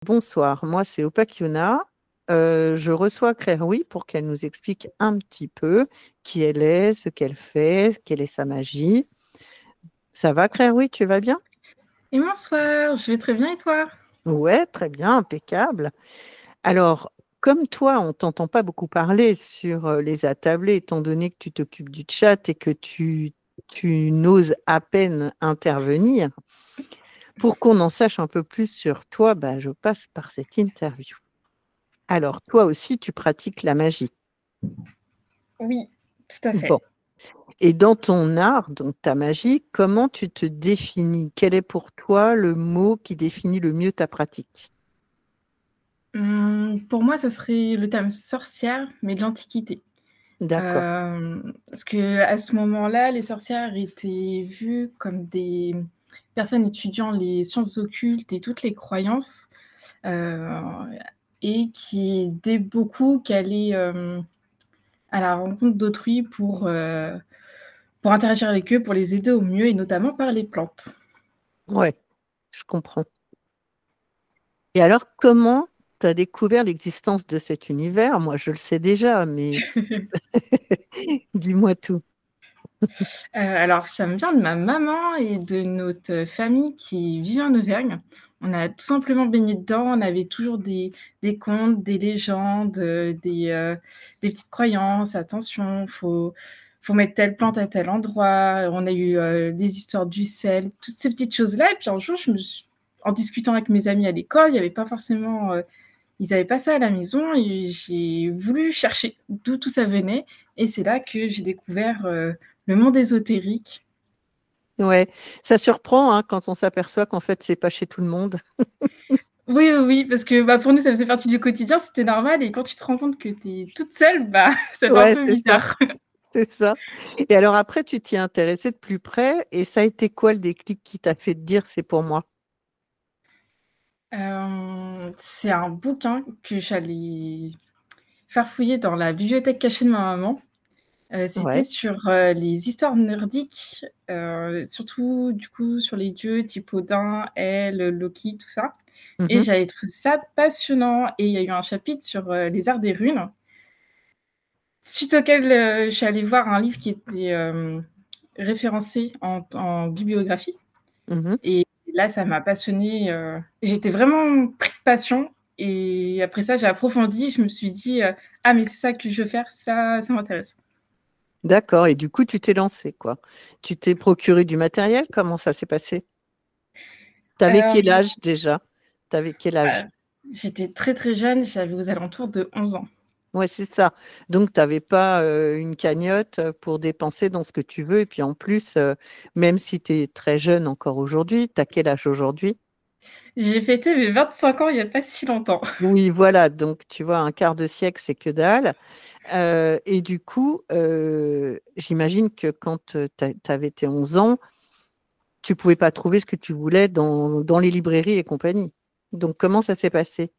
Bonsoir, moi c'est Opakiona. Je reçois Claire Oui pour qu'elle nous explique un petit peu qui elle est, ce qu'elle fait, quelle est sa magie. Ça va Claire Oui, tu vas bien? Et bonsoir, je vais très bien et toi? Ouais, très bien, impeccable. Alors, comme toi, on t'entend pas beaucoup parler sur les attablés, étant donné que tu t'occupes du chat et que tu n'oses à peine intervenir. Pour qu'on en sache un peu plus sur toi, bah, je passe par cette interview. Alors, toi aussi, tu pratiques la magie. Oui, tout à Bon. fait. Et dans ton art, donc ta magie, comment tu te définis? Quel est pour toi le mot qui définit le mieux ta pratique? Pour moi, ça serait le terme sorcière, mais de l'Antiquité. D'accord. Parce qu'à ce moment-là, les sorcières étaient vues comme des personnes étudiant les sciences occultes et toutes les croyances, heu et qui aidaient beaucoup, qui allaient, à la rencontre d'autrui pour interagir avec eux, pour les aider au mieux et notamment par les plantes. Ouais, je comprends. Et alors, comment tu as découvert l'existence de cet univers? Moi, je le sais déjà, mais dis-moi tout. Alors ça me vient de ma maman et de notre famille qui vivait en Auvergne. On a tout simplement baigné dedans, on avait toujours des contes, des légendes, des petites croyances. Attention, faut mettre telle plante à tel endroit. On a eu, des histoires du sel, toutes ces petites choses-là et puis un jour, je me suis en discutant avec mes amis à l'école, il y avait pas forcément, ils avaient pas ça à la maison et j'ai voulu chercher d'où tout ça venait et c'est là que j'ai découvert, le monde ésotérique. Ouais, ça surprend hein, quand on s'aperçoit qu'en fait, c'est pas chez tout le monde. Oui, oui, oui, parce que, bah, pour nous, ça faisait partie du quotidien, c'était normal et quand tu te rends compte que tu es toute seule, bah, ça fait un Ouais, peu c'est ça. bizarre. C'est ça. Et alors après, tu t'y es intéressée de plus près et ça a été quoi le déclic qui t'a fait te dire: «C'est pour moi»? C'est un bouquin que j'allais farfouiller dans la bibliothèque cachée de ma maman. C'était Ouais. sur, les histoires nordiques, surtout, du coup, sur les dieux type Odin, Elle, Loki, tout ça et Mmh. j'avais trouvé ça passionnant et il y a eu un chapitre sur, les arts des runes, suite auquel, je suis allée voir un livre qui était, référencé en bibliographie Mmh. et là, ça m'a passionnée, j'étais vraiment pris de passion et après ça, j'ai approfondi, je me suis dit: «Ah mais c'est ça que je veux faire, ça m'intéresse». D'accord et du coup, tu t'es lancée, quoi. Tu t'es procuré du matériel? Comment ça s'est passé? Tu avais quel Hem, âge déjà? Tu avais quel âge? J'étais très, très jeune, j'avais aux alentours de 11 ans. Ouais, c'est ça. Donc tu avais pas, une cagnotte, pour dépenser dans ce que tu veux et puis en plus, même si tu es très jeune encore aujourd'hui, tu as quel âge aujourd'hui? J'ai fêté mes 25 ans il y a pas si longtemps. Oui, voilà, donc tu vois, un quart de siècle, c'est que dalle. Et du coup, j'imagine que quand, tu avais tes 11 ans, tu pouvais pas trouver ce que tu voulais dans les librairies et compagnie. Donc comment ça s'est passé?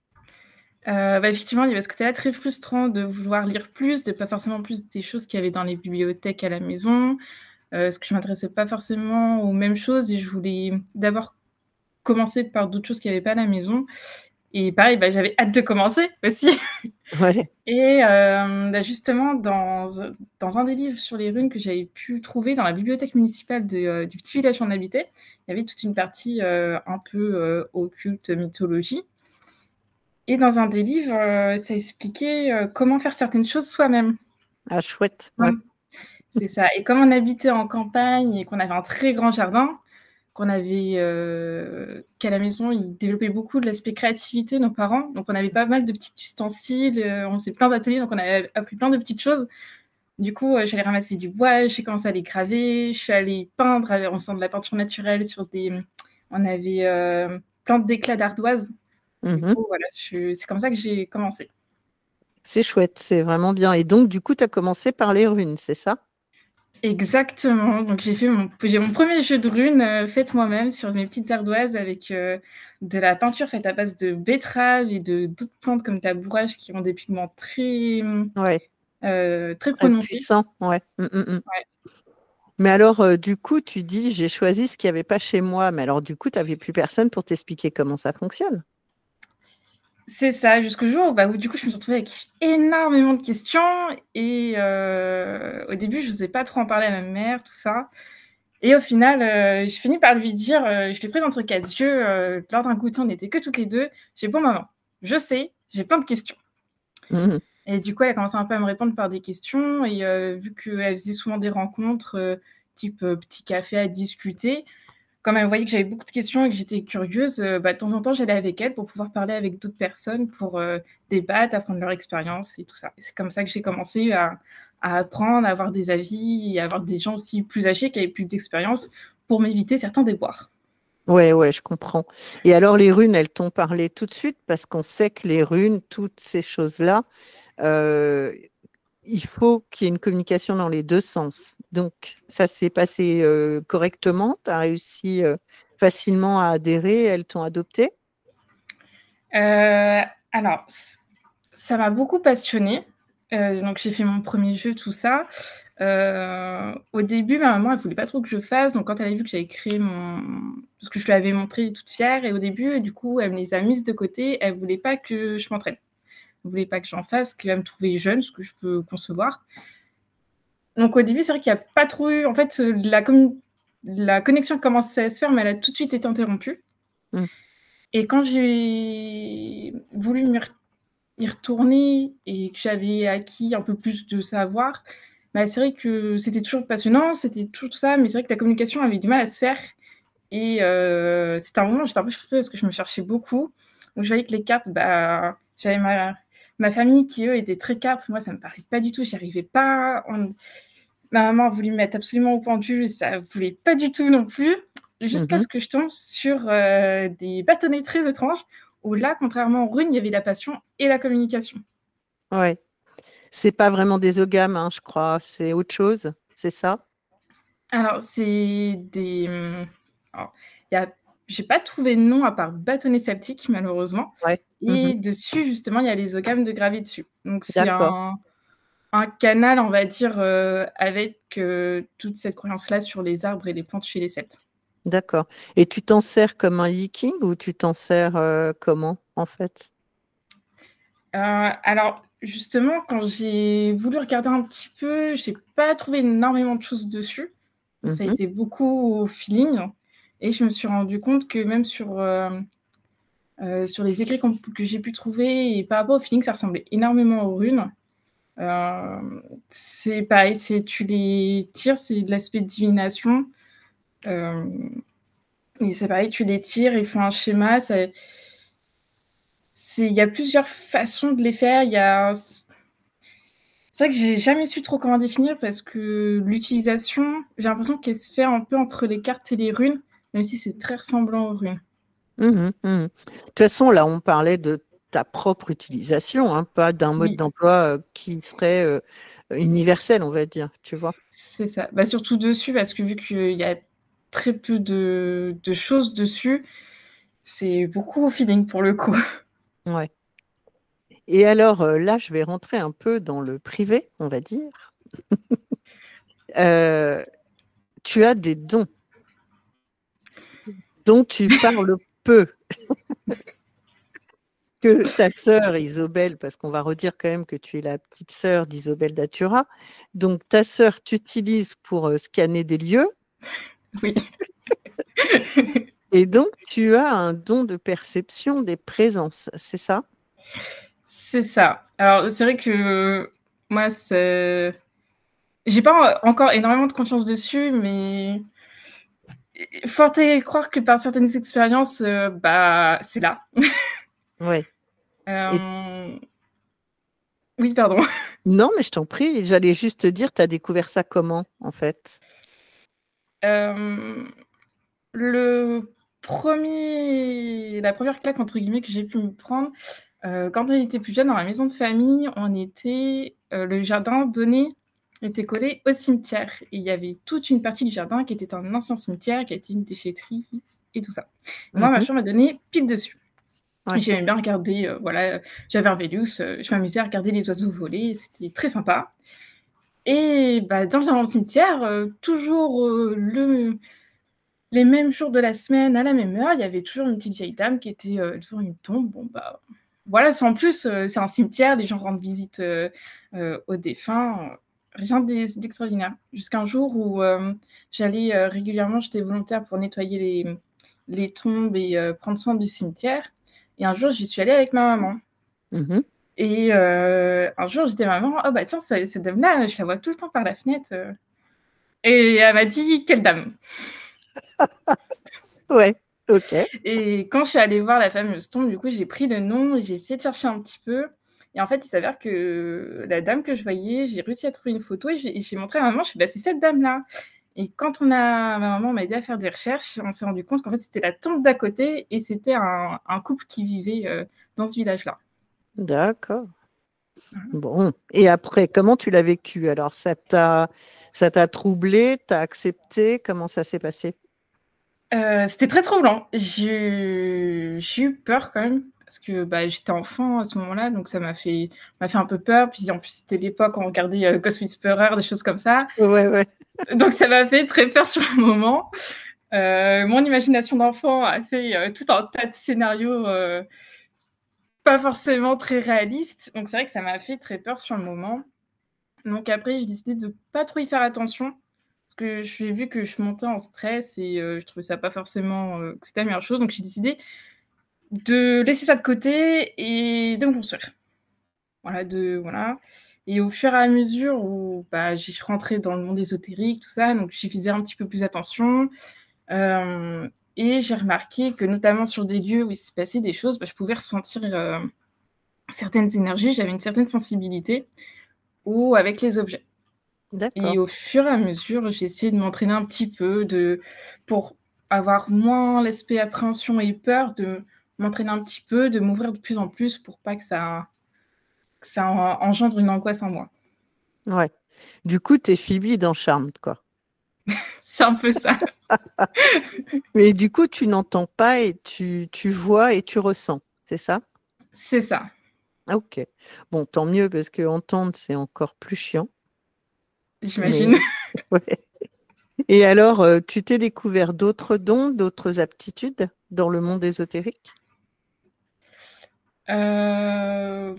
Bah, effectivement, il y avait ce côté-là très frustrant de vouloir lire plus, de pas forcément plus des choses qu'il y avait dans les bibliothèques à la maison, parce que je m'intéressais pas forcément aux mêmes choses et je voulais d'abord commencer par d'autres choses qu'il y avait pas à la maison et pareil, bah, j'avais hâte de commencer aussi Ouais. et bah, justement dans un des livres sur les runes que j'avais pu trouver dans la bibliothèque municipale du petit village où on habitait, il y avait toute une partie, un peu, occulte, mythologie et dans un des livres, ça expliquait, comment faire certaines choses soi-même. Ah chouette, ouais. Mmh, c'est ça et comme on habitait en campagne et qu'on avait un très grand jardin, qu'on avait, qu'à la maison, ils développaient beaucoup de l'aspect créativité, nos parents, donc on avait pas mal de petits ustensiles, on faisait plein d'ateliers, donc on avait appris plein de petites choses. Du coup, j'allais ramasser du bois, j'ai commencé à les graver, je suis allée peindre en faisant de la peinture naturelle sur des on avait, plein d'éclats d'ardoise. Du Mmh. coup, voilà, je c'est comme ça que j'ai commencé. C'est chouette, c'est vraiment bien et donc du coup, tu as commencé par les runes, c'est ça? Exactement, donc j'ai mon premier jeu de runes, fait moi-même sur mes petites ardoises avec, de la peinture faite à base de betterave et de d'autres plantes comme ta bourrache qui ont des pigments très, Ouais, très très prononcés. puissant, ouais. Mmh, mmh, mmh. Ouais. Mais alors, du coup, tu dis: «J'ai choisi ce qu'il y avait pas chez moi», mais alors du coup, tu avais plus personne pour t'expliquer comment ça fonctionne? C'est ça, jusqu'au jour où du coup, je me suis retrouvée avec énormément de questions et au début, je n'osais pas trop en parler à ma mère, tout ça et au final, j'ai fini par lui dire, je l'ai prise entre 4 yeux, lors d'un goûter, on n'était que toutes les 2. J'ai dit: «Bon maman, je sais, j'ai plein de questions». Mmh. Et du coup, elle a commencé un peu à me répondre par des questions et vu qu'elle faisait souvent des rencontres, type, petit café à discuter, comme elle voyait que j'avais beaucoup de questions et que j'étais curieuse, de temps en temps, j'allais avec elle pour pouvoir parler avec d'autres personnes, pour, débattre, apprendre leur expérience et tout ça. Et c'est comme ça que j'ai commencé à apprendre, à avoir des avis et à avoir des gens aussi plus âgés qui avaient plus d'expérience pour m'éviter certains déboires. Ouais, ouais, je comprends. Et alors les runes, elles t'ont parlé tout de suite? Parce qu'on sait que les runes, toutes ces choses-là, heu, il faut qu'il y ait une communication dans les 2 sens. Donc ça s'est passé, correctement? Tu as réussi, facilement à adhérer? Elles t'ont adopté? Alors ça m'a beaucoup passionnée, donc j'ai fait mon premier jeu, tout ça. Au début, ma maman, elle voulait pas trop que je fasse, donc quand elle a vu que j'avais créé mon parce que je lui avais montré toute fière et au début, du coup, elle me les a mises de côté. Elle voulait pas que je m'entraîne. Elle voulait pas que j'en fasse, qu'elle me trouvait jeune, ce que je peux concevoir. Donc au début, c'est vrai qu'il y a pas trop eu en fait, la connexion commençait à se faire, mais elle a tout de suite été interrompue Mmh. et quand j'ai voulu y retourner et que j'avais acquis un peu plus de savoir, bah, c'est vrai que c'était toujours passionnant, c'était toujours tout ça, mais c'est vrai que la communication avait du mal à se faire et c'était un moment où j'étais un peu frustrée parce que je me cherchais beaucoup. Donc je voyais que les cartes, j'avais ma famille qui, eux, étaient très cartes. Moi, ça me parlait pas du tout, j'y arrivais pas. Ma maman a voulu me mettre absolument au pendu et ça voulait pas du tout non plus, jusqu'à Mmh. ce que je tombe sur, des bâtonnets très étranges où là, contrairement aux runes, il y avait la passion et la communication. Ouais. C'est pas vraiment des ogames, hein, je crois, c'est autre chose, c'est ça? Alors, c'est des, alors, il y a j'ai pas trouvé de nom à part bâtonnet celtique malheureusement Ouais. Mmh. et dessus justement, il y a les oghams de gravé dessus. Donc c'est D'accord, un canal, on va dire, avec, toute cette croyance-là sur les arbres et les plantes chez les Celtes. d'accord. Et tu t'en sers comme un Yiking ou tu t'en sers, comment, en fait? Alors justement, quand j'ai voulu regarder un petit peu, j'ai pas trouvé énormément de choses dessus. Donc ça a Mmh. été beaucoup au feeling et je me suis rendu compte que même sur les écrits que j'ai pu trouver et par rapport au feeling, ça ressemblait énormément aux runes. C'est pareil, c'est tu les tires, c'est de l'aspect de divination, hem et c'est pareil, tu les tires, ils font un schéma, il y a plusieurs façons de les faire. Il y a C'est vrai que j'ai jamais su trop comment définir parce que l'utilisation, j'ai l'impression qu'elle se fait un peu entre les cartes et les runes, même si c'est très ressemblant aux runes. Mmh. Mmh. De toute façon, là, on parlait de ta propre utilisation, hein, pas d'un mode Oui, d'emploi, qui serait, universel, on va dire, tu vois? c'est ça. Surtout dessus parce que vu qu'il y a très peu de choses dessus, c'est beaucoup au feeling pour le coup. Ouais. Et alors, là, je vais rentrer un peu dans le privé, on va dire. Heu, Tu as des dons dont tu parles peu, que ta sœur Isobel, parce qu'on va redire quand même que tu es la petite sœur d'Isobel Datura, donc ta sœur t'utilise pour, scanner des lieux Oui, et donc tu as un don de perception des présences, c'est ça? c'est ça. Alors c'est vrai que moi, j'ai pas encore énormément de confiance dessus, mais fort est croire que par certaines expériences, c'est là. Ouais. Et Hem, oui, pardon. non, mais je t'en prie, j'allais juste te dire, tu as découvert ça comment, en fait? Hem, le la première claque entre guillemets que j'ai pu me prendre, quand on était plus jeune dans la maison de famille, le jardin était collé au cimetière et il y avait toute une partie du jardin qui était un ancien cimetière, qui a été une déchetterie et tout ça. Et moi, ma Mmh. chambre a donné pile dessus. Et Ouais. j'aimais bien regarder, j'avais un Vénus, je m'amusais à regarder les oiseaux voler, c'était très sympa. Et dans le cimetière, toujours, les mêmes jours de la semaine, à la même heure, il y avait toujours une petite vieille dame qui était, devant une tombe. Bon, voilà, c'est en plus, c'est un cimetière, les gens rendent visite, aux défunts, rien d'extraordinaire. Jusqu'à un jour où, j'allais, régulièrement j'étais volontaire pour nettoyer les tombes et prendre soin du cimetière et un jour, j'y suis allée avec ma maman Mmh. et un jour, j'ai dit à ma maman: «Oh bah tiens, cette dame-là, je la vois tout le temps par la fenêtre, et elle m'a dit: «Quelle dame?» Ouais, OK. Et quand je suis allée voir la fameuse tombe, du coup, j'ai pris le nom et j'ai essayé de chercher un petit peu et en fait, il s'avère que la dame que je voyais, j'ai réussi à trouver une photo et j'ai montré à ma maman, je fais: «Bah, c'est cette dame-là» et quand ma maman m'a aidé à faire des recherches, on s'est rendu compte qu'en fait, c'était la tombe d'à côté et c'était un couple qui vivait, dans ce village-là. D'accord. Mmh. Bon, et après, comment tu l'as vécu? Alors ça t'a troublé, tu as accepté? Comment ça s'est passé? C'était très troublant. J'ai eu peur quand même parce que, bah, j'étais enfant à ce moment-là, donc ça m'a fait un peu peur. Puis en plus, c'était l'époque où on regardait, Ghost Whisperer, des choses comme ça. Ouais, ouais. Donc ça m'a fait très peur sur le moment. Mon imagination d'enfant a fait, tout un tas de scénarios, pas forcément très réalistes. Donc c'est vrai que ça m'a fait très peur sur le moment. Donc après, j'ai décidé de pas trop y faire attention parce que j'ai vu que je montais en stress et je trouvais ça pas forcément, que c'était la meilleure chose. Donc j'ai décidé de laisser ça de côté et de me construire. Voilà et au fur et à mesure où, bah, je rentrais dans le monde ésotérique, tout ça, donc j'y faisais un petit peu plus attention, hem et j'ai remarqué que notamment sur des lieux où il s'est passé des choses, bah, je pouvais ressentir, certaines énergies, j'avais une certaine sensibilité ou avec les objets. D'accord. Et au fur et à mesure, j'ai essayé de m'entraîner un petit peu pour avoir moins l'aspect appréhension et peur, de m'entraîner un petit peu, de m'ouvrir de plus en plus pour pas que ça engendre une angoisse en moi. Ouais. Du coup, tu es Phibi dans Charmed, quoi. C'est un peu ça. Mais du coup, tu n'entends pas et tu vois et tu ressens, c'est ça? C'est ça, Ah, OK. Bon, tant mieux parce qu'entendre, c'est encore plus chiant, mais j'imagine. ouais. Et alors, tu t'es découvert d'autres dons, d'autres aptitudes dans le monde ésotérique? Heu,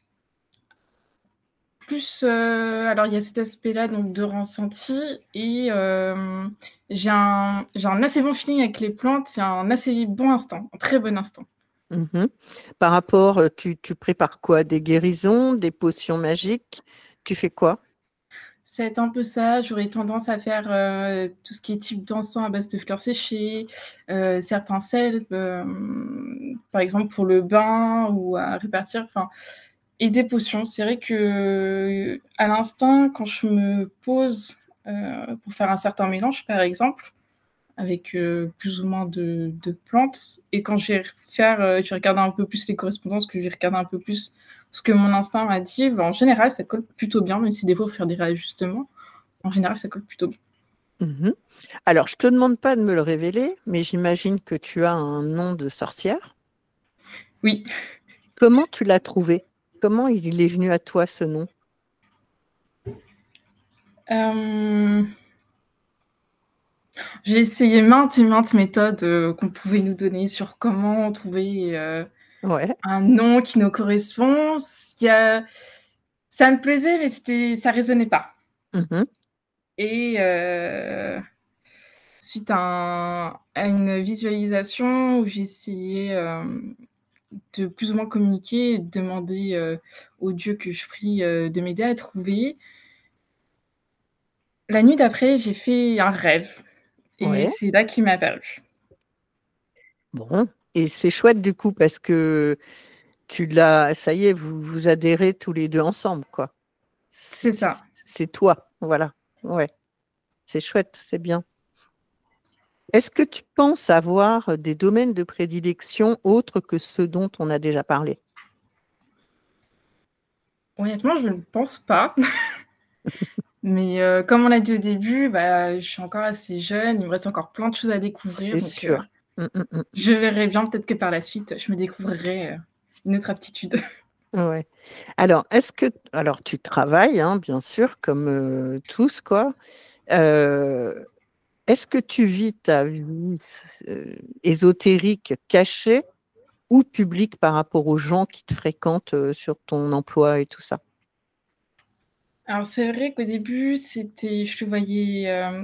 plus, alors il y a cet aspect-là donc de ressenti et j'ai un assez bon feeling avec les plantes et un assez bon instinct, un très bon instinct. Mmh. Par rapport, tu prépares quoi? Des guérisons, des potions magiques? Tu fais quoi? Ça va être un peu ça, j'aurais tendance à faire, tout ce qui est type d'encens à base de fleurs séchées, certains sels, par exemple pour le bain ou à répartir, enfin et des potions. C'est vrai que à l'instinct, quand je me pose, pour faire un certain mélange, par exemple, avec, plus ou moins de plantes et quand je vais regarder un peu plus les correspondances, que je vais regarder un peu plus ce que mon instinct m'a dit, bah, en général, ça colle plutôt bien, même si des fois, il faut faire des réajustements. En général, ça colle plutôt bien. Mmh. Alors, je te demande pas de me le révéler, mais j'imagine que tu as un nom de sorcière. Oui, Comment tu l'as trouvé? Comment il est venu à toi, ce nom? hem, j'ai essayé maintes et maintes méthodes, qu'on pouvait nous donner sur comment trouver, Ouais. un nom qui nous correspond. Il y a Ça me plaisait, mais ça résonnait pas Mmh. et suite à une visualisation où j'ai essayé, de plus ou moins communiquer et de demander, aux dieux que je prie, de m'aider à trouver. La nuit d'après, j'ai fait un rêve et Ouais. c'est là qu'il m'est apparu. Bon, et c'est chouette du coup parce que tu l'as ça y est, vous adhérez tous les 2 ensemble, quoi. C'est ça. C'est toi, voilà. Ouais, c'est chouette, c'est bien. Est-ce que tu penses avoir des domaines de prédilection autres que ceux dont on a déjà parlé? Honnêtement, je ne pense pas, mais comme on l'a dit au début, bah, je suis encore assez jeune, il me reste encore plein de choses à découvrir C'est donc sûr. Mmh, mmh, mmh. je verrai bien, peut-être que par la suite, je me découvrirai, une autre aptitude. Ouais. Alors tu travailles, hein, bien sûr, comme, tous, quoi. Heu, Est-ce que tu vis ta vie ésotérique cachée ou public par rapport aux gens qui te fréquentent sur ton emploi et tout ça? Alors c'est vrai qu'au début, je le voyais,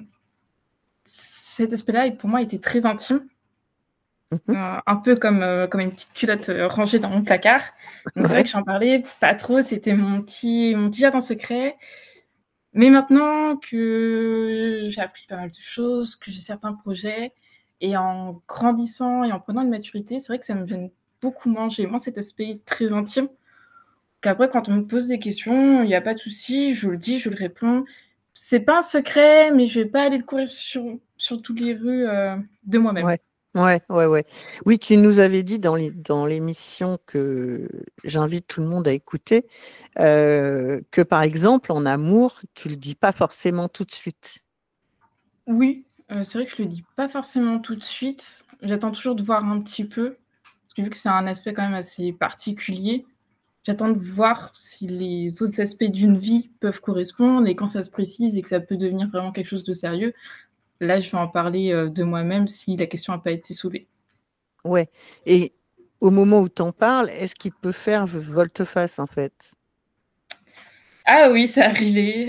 cet aspect-là et pour moi était très intime, Mmh. un peu comme une petite culotte, rangée dans mon placard. Donc c'est vrai Ouais, que j'en parlais pas trop, c'était mon petit jardin secret. Mais maintenant que j'ai appris pas mal de choses, que j'ai certains projets et en grandissant et en prenant une maturité, c'est vrai que ça me gêne beaucoup moins. J'ai moins cet aspect très intime qu'après quand on me pose des questions, il y a pas de souci, je le dis, je le réponds. C'est pas un secret, mais je vais pas aller le courir sur toutes les rues, de moi-même. ouais, ouais, ouais, ouais. Oui, tu nous avais dit dans l'émission que j'invite tout le monde à écouter, que par exemple, en amour, tu le dis pas forcément tout de suite. Oui, c'est vrai que je le dis pas forcément tout de suite. J'attends toujours de voir un petit peu, parce que vu que c'est un aspect quand même assez particulier, j'attends de voir si les autres aspects d'une vie peuvent correspondre et quand ça se précise et que ça peut devenir vraiment quelque chose de sérieux, là, je vais en parler, de moi-même si la question a pas été soulevée. Ouais, et au moment où tu en parles, est-ce qu'il peut faire volte-face, en fait? Ah oui, c'est arrivé,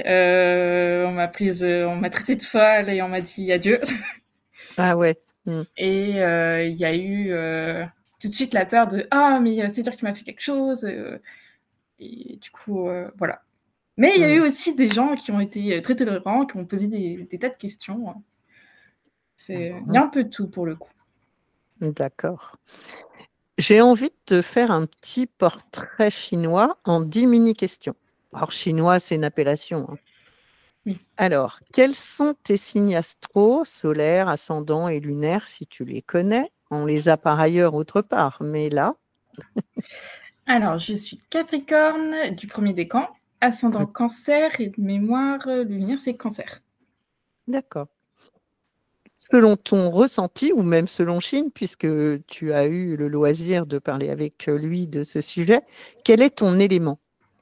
on m'a traitée de folle et on m'a dit adieu Ah ouais. Mmh. et il y a eu, tout de suite la peur de: «Ah mais c'est dire que tu m'as fait quelque chose», et du coup, voilà. Mais il y a eu Mmh. aussi des gens qui ont été, très tolérants, qui m'ont posé des tas de questions. Ah Il y bon? a un peu de tout pour le coup. D'accord. J'ai envie de te faire un petit portrait chinois en 10 mini questions. Alors chinois, c'est une appellation, hein. Oui. Alors, quels sont tes signes astro, solaires, ascendants et lunaires si tu les connais? On les a par ailleurs autre part, mais là, Alors, je suis Capricorne du premier décan, ascendant Cancer et de mémoire, lunaire, c'est Cancer. d'accord. Selon ton ressenti ou même selon Chine, puisque tu as eu le loisir de parler avec, lui de ce sujet, quel est ton élément?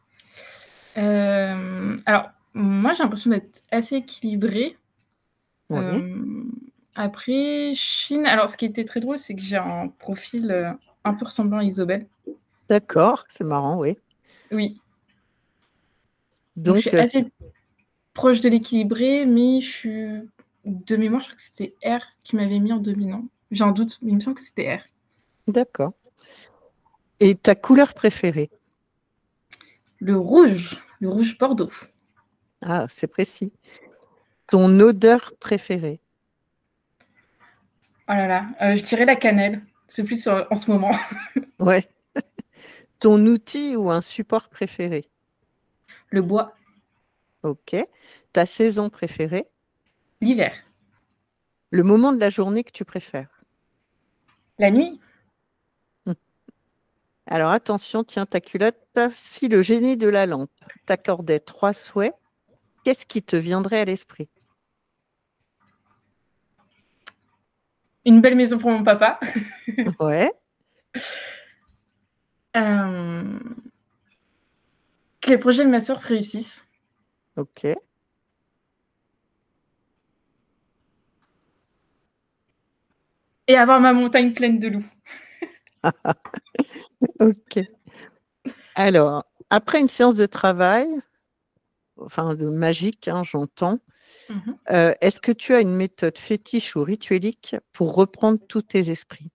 Alors, moi, j'ai l'impression d'être assez équilibrée. Oui, Hem, Après, Chine, alors ce qui était très drôle, c'est que j'ai un profil, un peu ressemblant à Isobel. d'accord, c'est marrant, oui. Oui, donc je suis Donc, assez proche de l'équilibré, mais je suis de mémoire, je crois que c'était R qui m'avait mis en dominant. J'ai un doute, mais il me semble que c'était R. d'accord, et ta couleur préférée? Le rouge bordeaux. Ah, c'est précis. Ton odeur préférée? Oh là là, je dirais la cannelle. C'est plus, en ce moment. Ouais. Ton outil ou un support préféré? Le bois, OK. Ta saison préférée? l'hiver, Le moment de la journée que tu préfères? la nuit, Mmh. Alors attention, tiens ta culotte. Si le génie de la lampe t'accordait 3 souhaits, qu'est-ce qui te viendrait à l'esprit? une belle maison pour mon papa. Ouais, Hem, que les projets de ma sœur se réussissent OK, et avoir ma montagne pleine de loups. OK. Alors, après une séance de travail, enfin de magique, hein, j'entends, Mmh mh. est-ce que tu as une méthode fétiche ou rituelique pour reprendre tous tes esprits?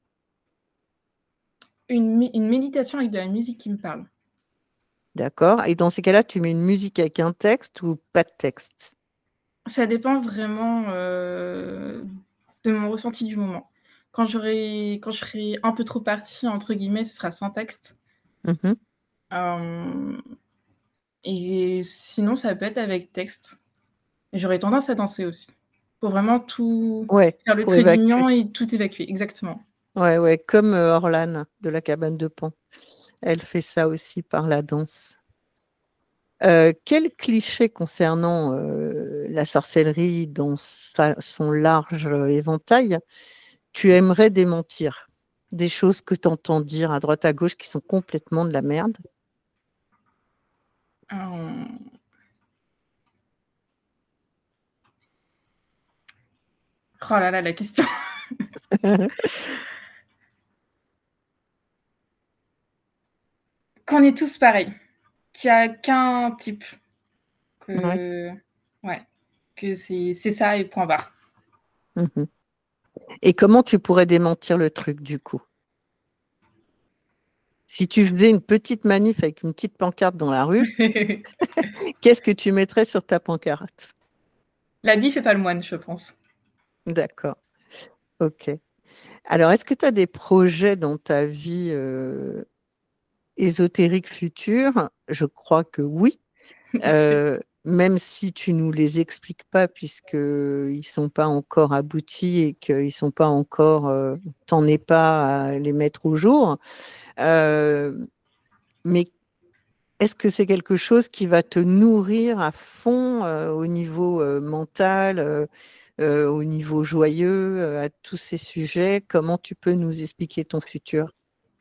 Une méditation avec de la musique qui me parle. D'accord, et dans ces cas-là, tu mets une musique avec un texte ou pas de texte? Ça dépend vraiment, de mon ressenti du moment. Quand je serai un peu trop partie entre guillemets, ce sera sans texte. Mmh mh. Hem Et sinon, ça peut être avec texte. Et j'aurais tendance à danser aussi, pour vraiment tout Ouais, faire le pour trait évacuer. d'union et tout évacuer, exactement. Ouais, ouais, comme, Orlan de la cabane de Pan. Elle fait ça aussi par la danse. Quel cliché concernant, la sorcellerie dans sa son large, éventail, tu aimerais démentir? Des choses que tu entends dire à droite à gauche qui sont complètement de la merde? Hem, oh là là, la question. qu'on est tous pareils, qu'il y a qu'un type, Ouais. que ouais, que c'est ça et point barre. Mmh. Et comment tu pourrais démentir le truc, du coup? Si tu faisais une petite manif avec une petite pancarte dans la rue, qu'est-ce que tu mettrais sur ta pancarte? L'habit fait pas le moine, je pense. D'accord, OK. Alors, est-ce que tu as des projets dans ta vie, ésotérique future? Je crois que oui, même si tu nous les expliques pas puisqu'ils sont pas encore aboutis et qu'ils sont pas encore, tu en es pas à les mettre au jour. Mais est-ce que c'est quelque chose qui va te nourrir à fond, au niveau, mental, au niveau joyeux, à tous ces sujets? Comment tu peux nous expliquer ton futur?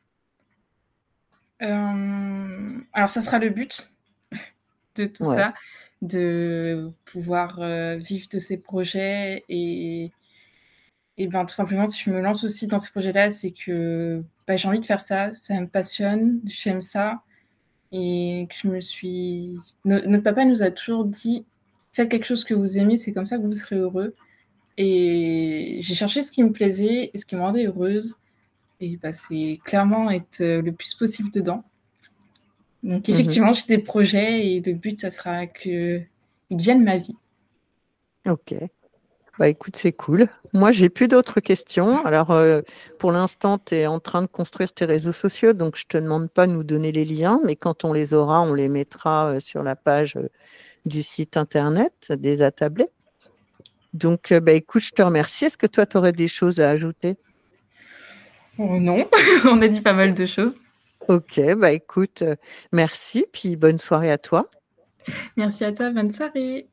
Alors ça sera le but de tout Ouais. ça, de pouvoir, vivre de ces projets et ben, tout simplement, si je me lance aussi dans ces projets-là, c'est que, bah, j'ai envie de faire ça, ça me passionne, j'aime ça et que je me suis notre papa nous a toujours dit: «Faites quelque chose que vous aimez, c'est comme ça que vous serez heureux» et j'ai cherché ce qui me plaisait et ce qui me rendait heureuse et bah, c'est clairement être, le plus possible dedans. Donc Mmh. effectivement, j'ai des projets et le but, ça sera qu'ils deviennent ma vie. OK. Bah, écoute, c'est cool. Moi, j'ai plus d'autres questions. Alors, pour l'instant, tu es en train de construire tes réseaux sociaux, donc je te demande pas de nous donner les liens, mais quand on les aura, on les mettra, sur la page, du site internet des attablés. Donc, bah, écoute, je te remercie. Est-ce que toi, tu aurais des choses à ajouter? Oh non, on a dit pas mal de choses. OK, bah, écoute, merci, puis bonne soirée à toi. Merci à toi, bonne soirée.